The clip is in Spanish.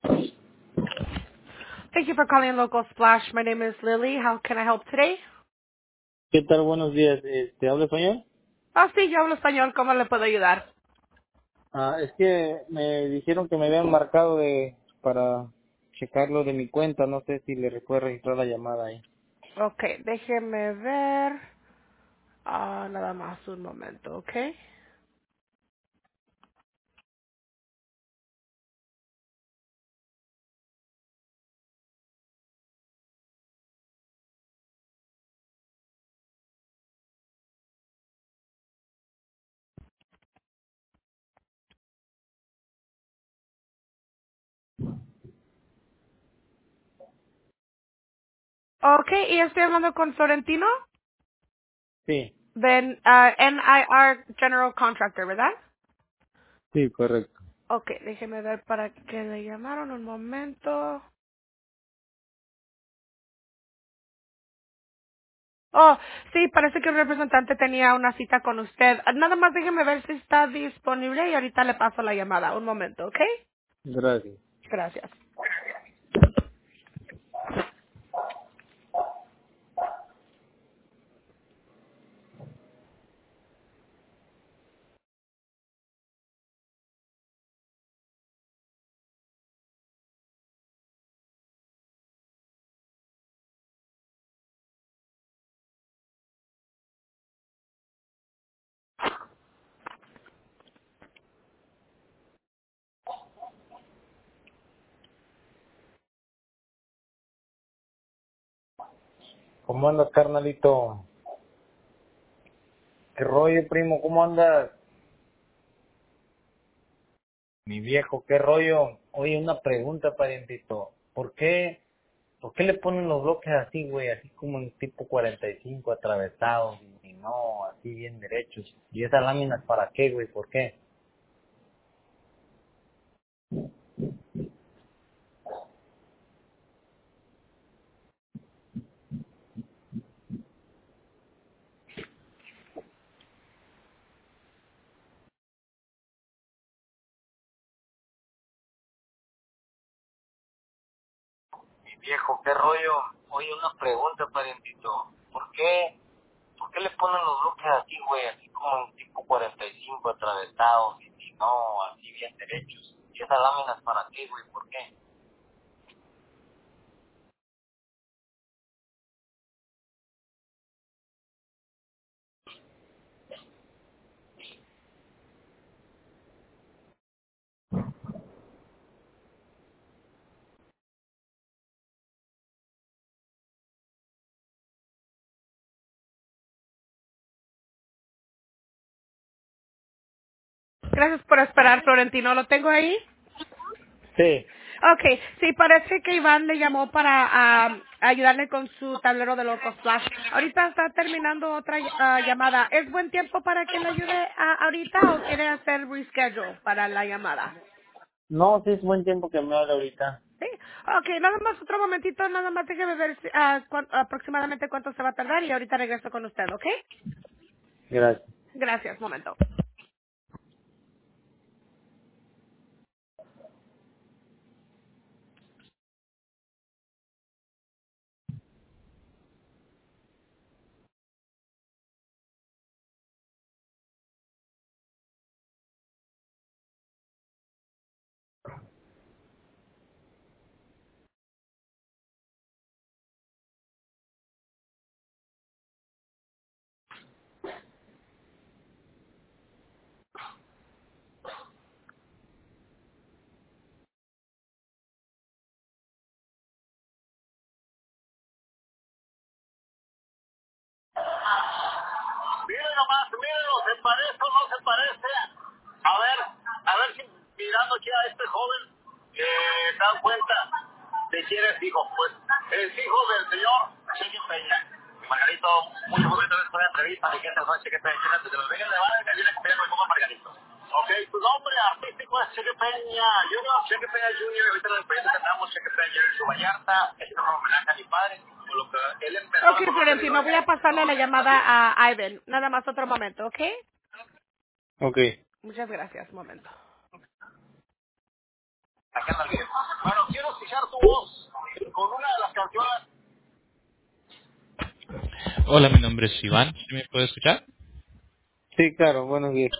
Thank you for calling Local Splash. My name is Lily. How can I help today? ¿Qué tal? Buenos días. ¿Habla español? Ah, sí, yo hablo español. ¿Cómo le puedo ayudar? Es que me dijeron que me habían marcado para checarlo de mi cuenta. No sé si le puede registrar la llamada ahí. Okay, déjeme ver. Nada más un momento, okay? Okay, y estoy hablando con Florentino Sí, de NIR General Contractor, ¿verdad? sí, correcto. Okay, déjeme ver para qué le llamaron un momento. Oh, sí, parece que el representante tenía una cita con usted. Nada más déjeme ver si está disponible y ahorita le paso la llamada. Un momento, ¿ok? Gracias. Gracias. ¿Cómo andas, carnalito? ¿Qué rollo, primo? ¿Cómo andas? Mi viejo, ¿qué rollo? Oye, una pregunta, parientito. ¿Por qué le ponen los bloques así, güey? Así como en tipo 45 atravesados y no, así bien derechos. ¿Y esas láminas para qué, güey? ¿Por qué? Viejo, ¿qué rollo? Oye, una pregunta, parientito. ¿Por qué le ponen los bloques así, güey? Así como en tipo 45 atravesados y no, así bien derechos. ¿Y esas láminas para qué, güey? ¿Por qué? Gracias por esperar, Florentino. ¿Lo tengo ahí? Sí. Okay, sí, parece que Iván le llamó para ayudarle con su tablero de Local Flash. Ahorita está terminando otra llamada. ¿Es buen tiempo para que le ayude ahorita o quiere hacer reschedule para la llamada? No, sí es buen tiempo que me hable ahorita. Sí. Okay, nada más otro momentito, nada más déjeme ver aproximadamente cuánto se va a tardar y ahorita regreso con usted, ¿ok? Gracias. Gracias, momento. Miren nomás, mírenlo, ¿se parece o no se parece? A ver si mirando aquí a este joven, se dan cuenta de quién es hijo. Pues es hijo del señor Cheque Peña. Margarito, muy joven, vez con la entrevista de que este fue Cheque Peña, desde los Vegas de Vargas, viene que me como Margarito. Ok, tu nombre artístico es Cheque Peña Junior, Cheque Peña Junior, ahorita en el proyecto cantamos Cheque Peña Junior en su Vallarta, es un homenaje a mi padre, por lo que él empezó Ok, a tomar Florentino, voy a pasarle la llamada a Ivan. Nada más otro momento, ¿ok? Ok. Muchas gracias, momento. Acá anda bien. Bueno, funciona. Hola, mi nombre es Iván. ¿Sí me puede escuchar? Sí, claro, buenos días.